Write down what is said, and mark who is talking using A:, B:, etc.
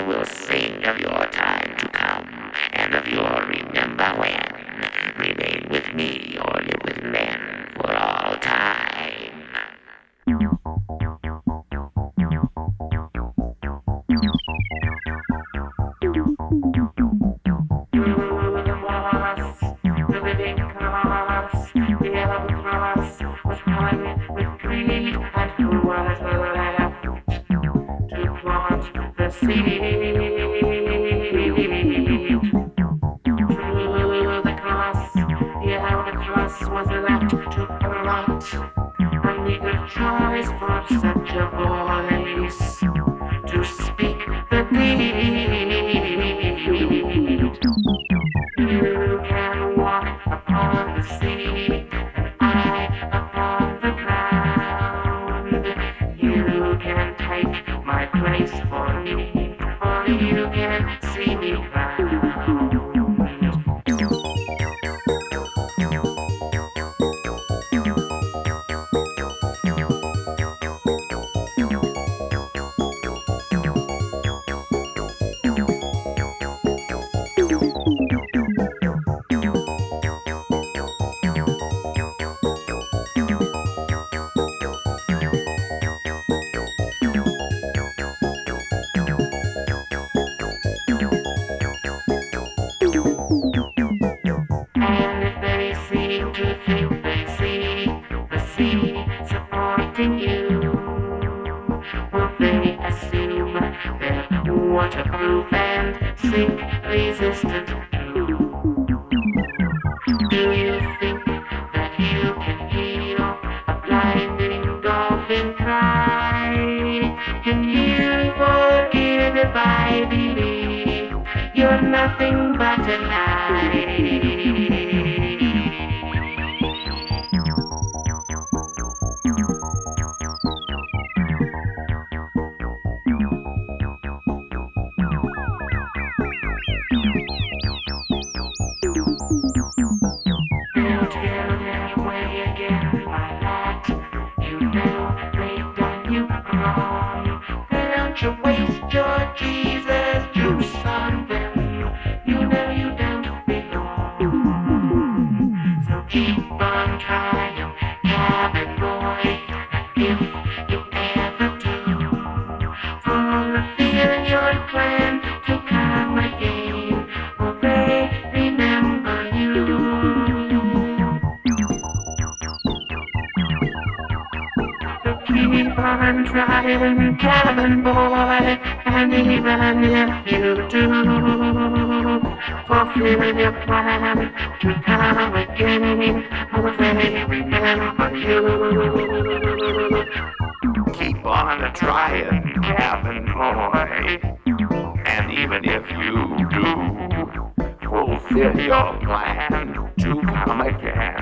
A: will sing of your time to come, and of your remember when. Remain with me or live with men for all time. The living cross, the yellow cross, was hung with greed, and who was left to plant the seed? Through the cross, the yellow cross was left to rot. A meager choice for such a voice to speak the need. You can walk upon the sea, and I upon the ground. You can take my place for me, or you can see me drown. And if they seem to think they see the sea supporting you, will they assume they're waterproof and sink resistant too? Do you think that you can heal a blinding dolphin cry? Can you forgive if I believe you're nothing but a lie? Don't get away again like that. You know they've done you wrong. Don't you waste your Jesus juice on them. You know you don't belong. So keep on trying, cabin boy, if you ever do. Fulfill your plan to come again, will they remember you? So keep on trying, cabin boy, and even if you do, fulfill your plan to come again, will they remember you? Keep on trying, cabin boy, and even if you do, fulfill your plan to come again.